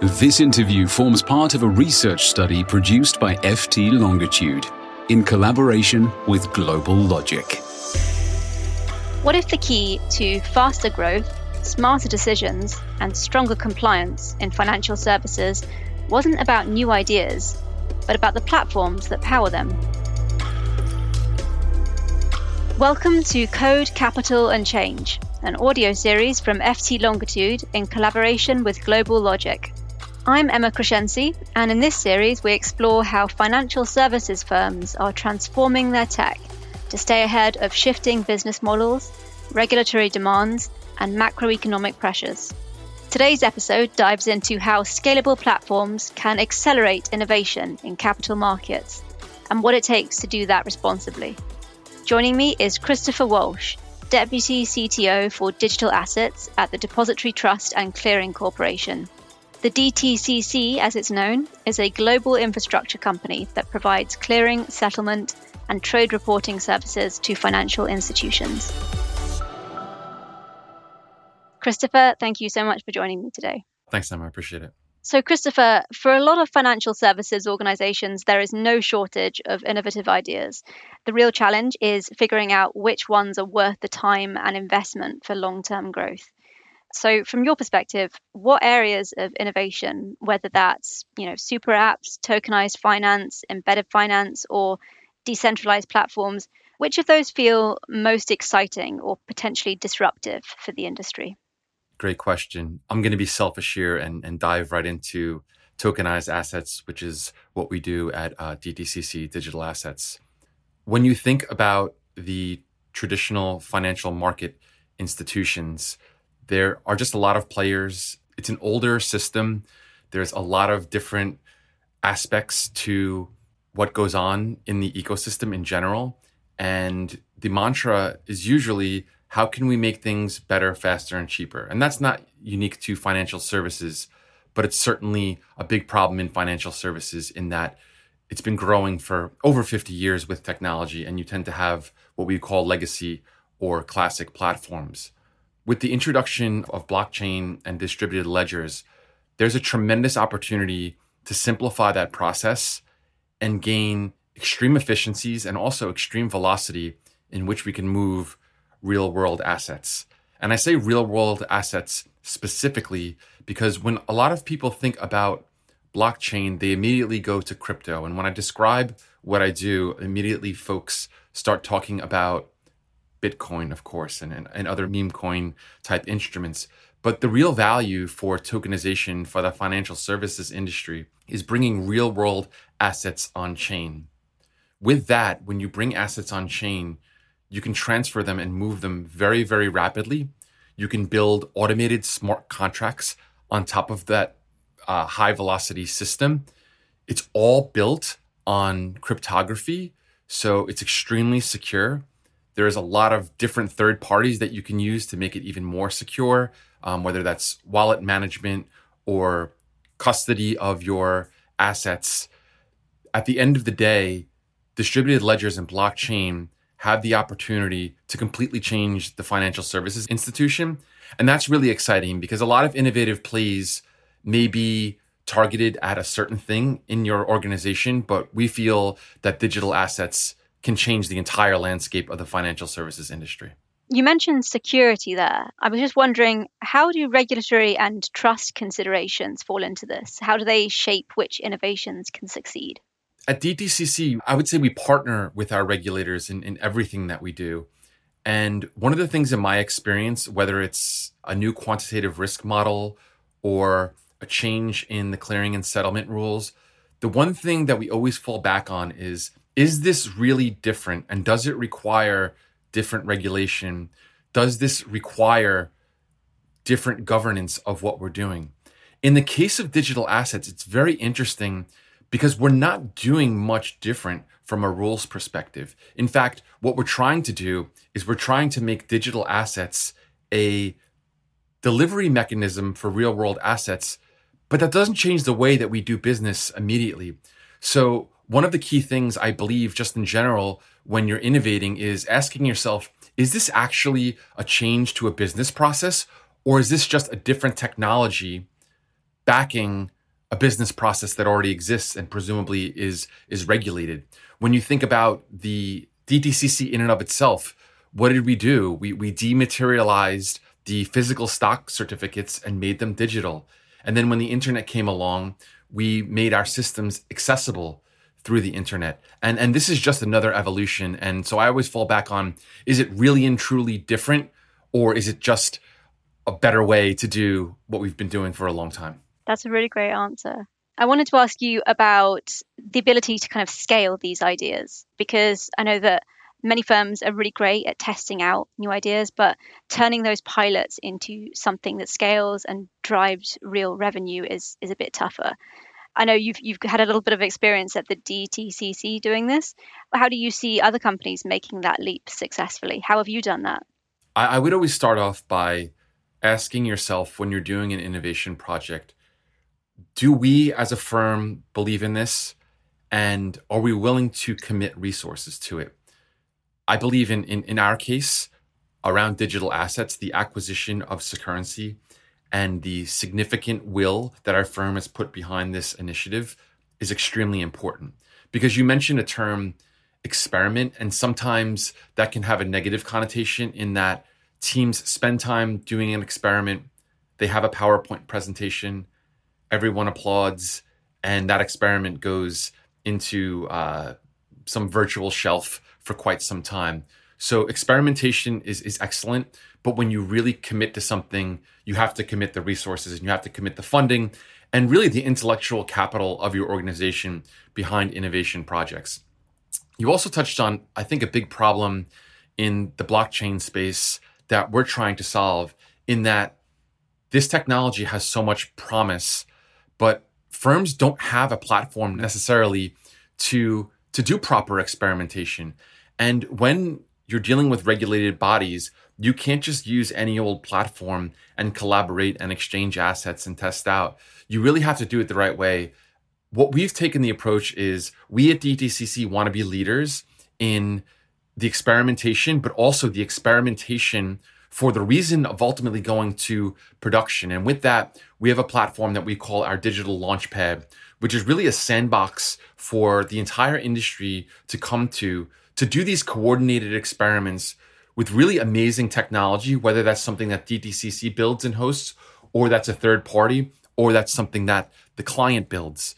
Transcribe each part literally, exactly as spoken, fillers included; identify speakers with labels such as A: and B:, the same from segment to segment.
A: This interview forms part of a research study produced by F T Longitude in collaboration with Global Logic.
B: What if the key to faster growth, smarter decisions, and stronger compliance in financial services wasn't about new ideas, but about the platforms that power them? Welcome to Code, Capital and Change, an audio series from F T Longitude in collaboration with Global Logic. I'm Emma Crescenzi, and in this series we explore how financial services firms are transforming their tech to stay ahead of shifting business models, regulatory demands, and macroeconomic pressures. Today's episode dives into how scalable platforms can accelerate innovation in capital markets and what it takes to do that responsibly. Joining me is Christopher Walsh, Deputy C T O for Digital Assets at the Depository Trust and Clearing Corporation. The D T C C, as it's known, is a global infrastructure company that provides clearing, settlement, and trade reporting services to financial institutions. Christopher, thank you so much for joining me today.
C: Thanks, Emma. I appreciate it.
B: So, Christopher, for a lot of financial services organizations, there is no shortage of innovative ideas. The real challenge is figuring out which ones are worth the time and investment for long-term growth. So from your perspective, what areas of innovation, whether that's, you know, super apps, tokenized finance, embedded finance, or decentralized platforms, which of those feel most exciting or potentially disruptive for the industry?
C: Great question. I'm going to be selfish here and, and dive right into tokenized assets, which is what we do at uh, D T C C Digital Assets. When you think about the traditional financial market institutions, there are just a lot of players. It's an older system. There's a lot of different aspects to what goes on in the ecosystem in general. And the mantra is usually, how can we make things better, faster, and cheaper? And that's not unique to financial services, but it's certainly a big problem in financial services in that it's been growing for over fifty years with technology, and you tend to have what we call legacy or classic platforms. With the introduction of blockchain and distributed ledgers, there's a tremendous opportunity to simplify that process and gain extreme efficiencies and also extreme velocity in which we can move real-world assets. And I say real-world assets specifically because when a lot of people think about blockchain, they immediately go to crypto. And when I describe what I do, immediately folks start talking about Bitcoin, of course, and, and, and other meme coin type instruments. But the real value for tokenization for the financial services industry is bringing real world assets on chain. With that, when you bring assets on chain, you can transfer them and move them very, very rapidly. You can build automated smart contracts on top of that uh, high velocity system. It's all built on cryptography, so it's extremely secure. There's a lot of different third parties that you can use to make it even more secure, um, whether that's wallet management or custody of your assets. At the end of the day, distributed ledgers and blockchain have the opportunity to completely change the financial services institution. And that's really exciting because a lot of innovative plays may be targeted at a certain thing in your organization, but we feel that digital assets can change the entire landscape of the financial services industry.
B: You mentioned security there. I was just wondering, how do regulatory and trust considerations fall into this? How do they shape which innovations can succeed?
C: At D T C C, I would say we partner with our regulators in, in everything that we do. And one of the things in my experience, whether it's a new quantitative risk model or a change in the clearing and settlement rules, the one thing that we always fall back on is, is this really different? And does it require different regulation? Does this require different governance of what we're doing? In the case of digital assets, it's very interesting because we're not doing much different from a rules perspective. In fact, what we're trying to do is we're trying to make digital assets a delivery mechanism for real world assets, but that doesn't change the way that we do business immediately. So one of the key things I believe just in general when you're innovating is asking yourself, is this actually a change to a business process, or is this just a different technology backing a business process that already exists and presumably is, is regulated. When you think about the D T C C in and of itself, what did we do? We, we dematerialized the physical stock certificates and made them digital. And then when the internet came along, we made our systems accessible through the internet. And, and this is just another evolution. And so I always fall back on, is it really and truly different, or is it just a better way to do what we've been doing for a long time?
B: That's a really great answer. I wanted to ask you about the ability to kind of scale these ideas, because I know that many firms are really great at testing out new ideas, but turning those pilots into something that scales and drives real revenue is, is a bit tougher. I know you've you've had a little bit of experience at the D T C C doing this. How do you see other companies making that leap successfully? How have you done that?
C: I, I would always start off by asking yourself, when you're doing an innovation project, do we as a firm believe in this? And are we willing to commit resources to it? I believe in, in, in our case, around digital assets, the acquisition of Securrency and the significant will that our firm has put behind this initiative is extremely important. Because you mentioned a term, experiment, and sometimes that can have a negative connotation in that teams spend time doing an experiment, they have a PowerPoint presentation, everyone applauds, and that experiment goes into uh, some virtual shelf for quite some time. So experimentation is, is excellent, but when you really commit to something, you have to commit the resources and you have to commit the funding and really the intellectual capital of your organization behind innovation projects. You also touched on, I think, a big problem in the blockchain space that we're trying to solve, in that this technology has so much promise, but firms don't have a platform necessarily to, to do proper experimentation. And when you're dealing with regulated bodies, you can't just use any old platform and collaborate and exchange assets and test out. You really have to do it the right way. What we've taken the approach is, we at D T C C want to be leaders in the experimentation, but also the experimentation for the reason of ultimately going to production. And with that, we have a platform that we call our Digital Launchpad, which is really a sandbox for the entire industry to come to, to do these coordinated experiments with really amazing technology, whether that's something that D T C C builds and hosts, or that's a third party, or that's something that the client builds.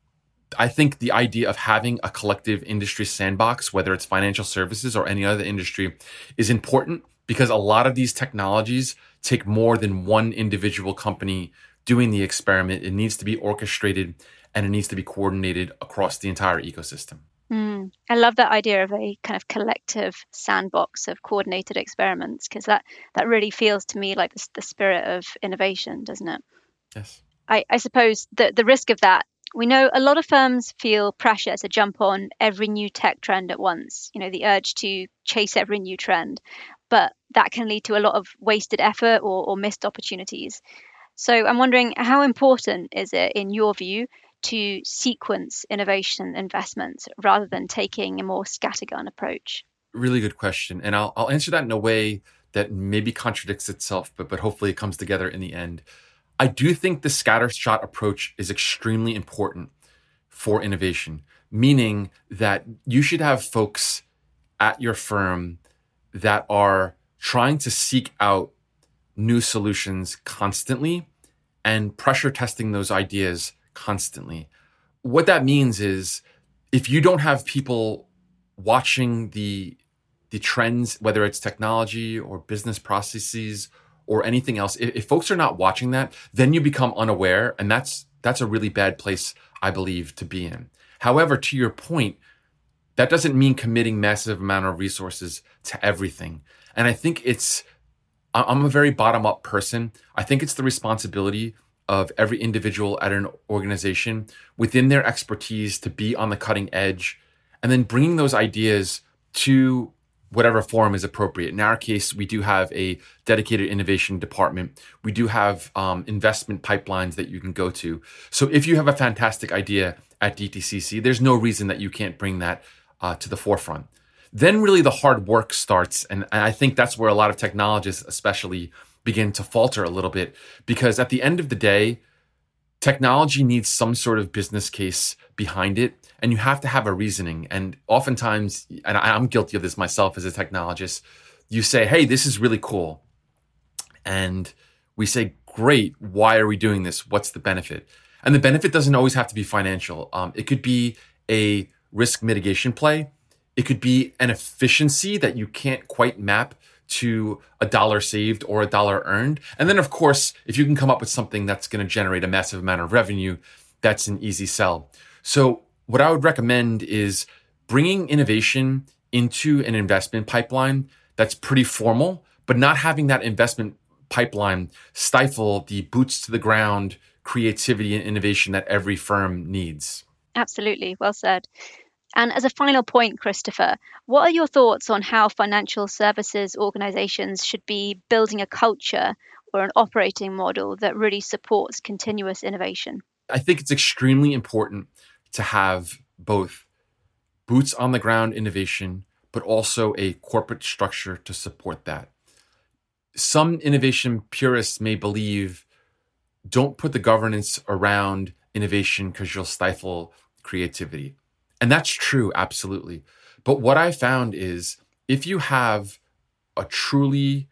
C: I think the idea of having a collective industry sandbox, whether it's financial services or any other industry, is important, because a lot of these technologies take more than one individual company doing the experiment. It needs to be orchestrated and it needs to be coordinated across the entire ecosystem.
B: Mm, I love that idea of a kind of collective sandbox of coordinated experiments, because that, that really feels to me like the, the spirit of innovation, doesn't it?
C: Yes.
B: I, I suppose the, the risk of that, we know a lot of firms feel pressure to jump on every new tech trend at once, you know, the urge to chase every new trend, but that can lead to a lot of wasted effort or, or missed opportunities. So I'm wondering, how important is it, in your view, to sequence innovation investments rather than taking a more scattergun approach?
C: Really good question. And I'll, I'll answer that in a way that maybe contradicts itself, but, but hopefully it comes together in the end. I do think the scattershot approach is extremely important for innovation, meaning that you should have folks at your firm that are trying to seek out new solutions constantly and pressure testing those ideas constantly. What that means is, if you don't have people watching the, the trends, whether it's technology or business processes or anything else, if, if folks are not watching that, then you become unaware. And that's that's a really bad place, I believe, to be in. However, to your point, that doesn't mean committing massive amount of resources to everything. And I think it's, I'm a very bottom-up person. I think it's the responsibility of every individual at an organization within their expertise to be on the cutting edge, and then bringing those ideas to whatever forum is appropriate. In our case, we do have a dedicated innovation department. We do have um, investment pipelines that you can go to. So if you have a fantastic idea at D T C C, there's no reason that you can't bring that uh, to the forefront. Then really the hard work starts. And, and I think that's where a lot of technologists especially begin to falter a little bit, because at the end of the day, technology needs some sort of business case behind it, and you have to have a reasoning. And oftentimes, and I'm guilty of this myself as a technologist, you say, hey, this is really cool. And we say, great, why are we doing this? What's the benefit? And the benefit doesn't always have to be financial. Um, it could be a risk mitigation play. It could be an efficiency that you can't quite map to a dollar saved or a dollar earned. And then, of course, if you can come up with something that's going to generate a massive amount of revenue, that's an easy sell. So what I would recommend is bringing innovation into an investment pipeline that's pretty formal, but not having that investment pipeline stifle the boots to the ground creativity and innovation that every firm needs.
B: Absolutely. Well said. And as a final point, Christopher, what are your thoughts on how financial services organizations should be building a culture or an operating model that really supports continuous innovation?
C: I think it's extremely important to have both boots on the ground innovation, but also a corporate structure to support that. Some innovation purists may believe, don't put the governance around innovation because you'll stifle creativity. And that's true, absolutely. But what I found is if you have a truly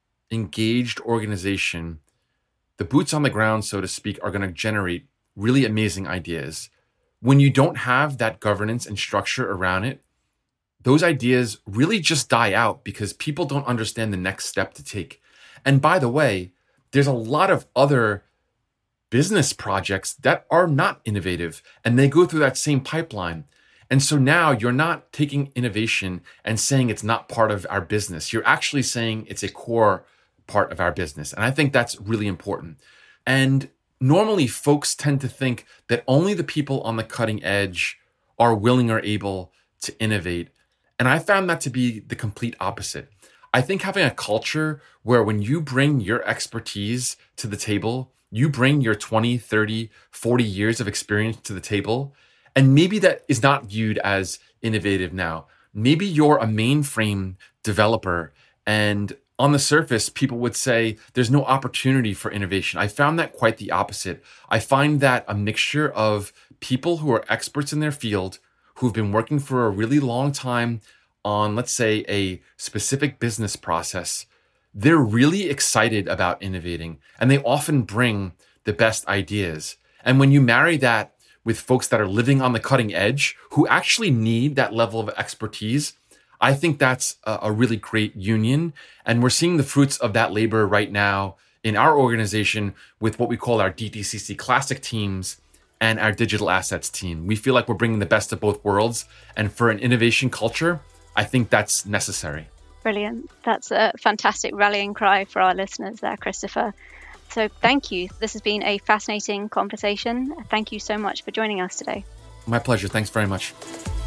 C: engaged organization, the boots on the ground, so to speak, are going to generate really amazing ideas. When you don't have that governance and structure around it, those ideas really just die out because people don't understand the next step to take. And by the way, there's a lot of other business projects that are not innovative and they go through that same pipeline. And so now you're not taking innovation and saying it's not part of our business. You're actually saying it's a core part of our business. And I think that's really important. And normally folks tend to think that only the people on the cutting edge are willing or able to innovate. And I found that to be the complete opposite. I think having a culture where when you bring your expertise to the table, you bring your twenty, thirty, forty years of experience to the table, and maybe that is not viewed as innovative now. Maybe you're a mainframe developer and on the surface, people would say there's no opportunity for innovation. I found that quite the opposite. I find that a mixture of people who are experts in their field, who've been working for a really long time on, let's say, a specific business process, they're really excited about innovating and they often bring the best ideas. And when you marry that with folks that are living on the cutting edge, who actually need that level of expertise, I think that's a, a really great union. And we're seeing the fruits of that labor right now in our organization with what we call our D T C C Classic teams and our digital assets team. We feel like we're bringing the best of both worlds. And for an innovation culture, I think that's necessary.
B: Brilliant. That's a fantastic rallying cry for our listeners there, Christopher. So thank you. This has been a fascinating conversation. Thank you so much for joining us today.
C: My pleasure. Thanks very much.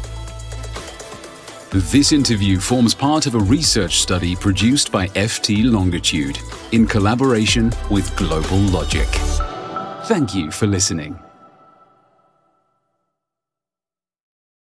A: This interview forms part of a research study produced by F T Longitude in collaboration with Global Logic. Thank you for listening.